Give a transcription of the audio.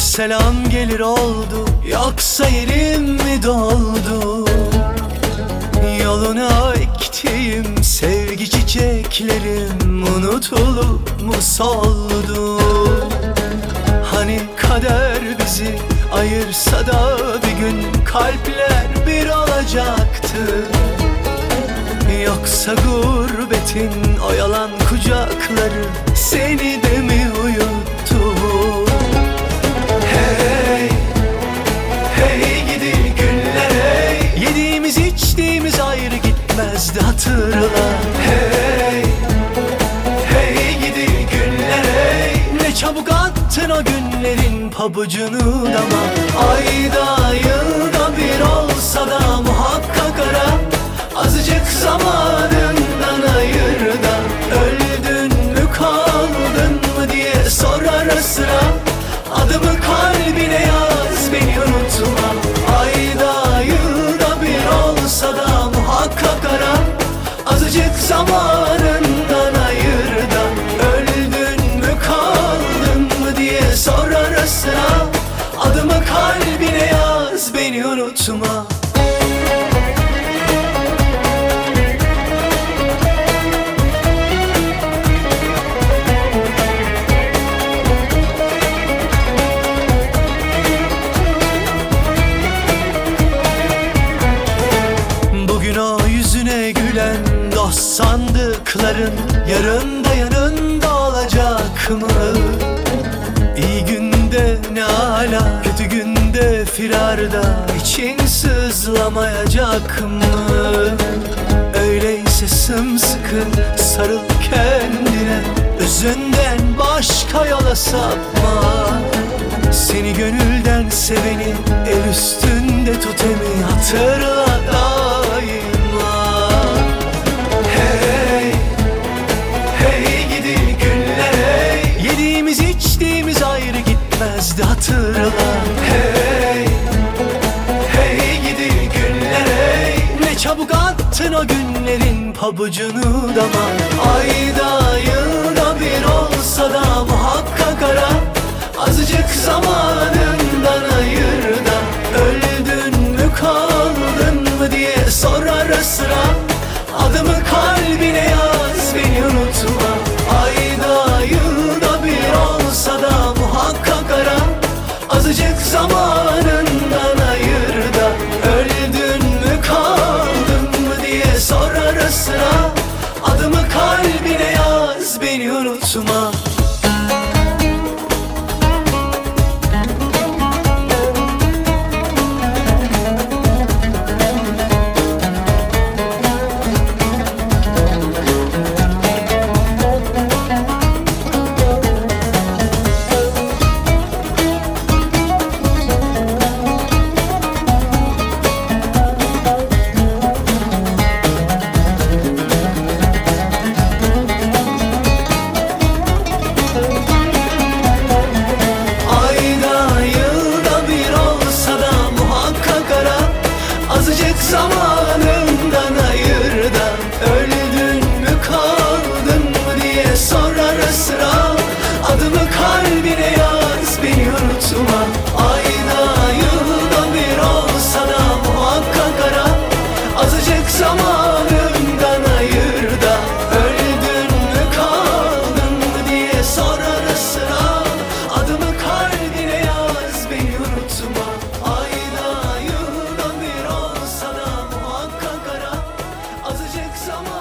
selam gelir oldu, yoksa yerim mi doldu? Yoluna ektiğim sevgi çiçeklerim unutulup mu soldu? Hani kader bizi ayırsa da bir gün kalpler bir olacaktı. Yoksa gurbetin o yalan kucakları seni de mi uyuttu? Hey, hey gidi günler hey. Yediğimiz içtiğimiz ayrı gitmezdi hatırla. Hey, hey gidi günler hey. Ne çabuk attın o günlerin pabucunu dama. Ayda yılda bir olsa da muhakkak ara. Azıcık zamanından ayır da öldün mü kaldın mı diye sor ara sıra. Adımı kalbine yaz, beni unutma. Ayda yılda bir olsa da muhakkak ara. Azıcık zamanından ayır da öldün mü kaldın mı diye sor ara sıra. Adımı kalbine yaz, beni unutma. Dost sandıkların yarın da yanında olacak mı? İyi günde ne ala, kötü günde firarda için sızlamayacak mı? Öyleyse sımsıkı sarıl kendine, özünden başka yola sapma. Seni gönülden seveni el üstünde tutemi hatırla daima. Hey, hey gidi günler hey. Yediğimiz içtiğimiz ayrı gitmezdi hatırla. Hey, hey gidi günler hey. Ne çabuk attın o günlerin pabucunu dama. Ayda yılda bir olsa da muhakkak ara. Azıcık zamanından ayır da öldün mü kaldın mı diye sor ara sıra. Adımı kalbine yaz, beni unutma. Ayda yılda bir olsa da muhakkak ara. Azıcık zamanından ayır da öldün mü kaldın mı diye sor ara sıra. Adımı kalbine yaz, beni unutma. Azıcık zamanından ayır da öldün mü kaldın mı diye sor ara sıra. Adımı kalbine yaz, beni unutma. Ayda yılda bir olsa da muhakkak ara. Azıcık zamanından ayır da öldün mü kaldın mı diye sor ara sıra. Adımı kalbine yaz, beni unutma. Ayda yılda bir olsa da muhakkak ara. Azıcık zaman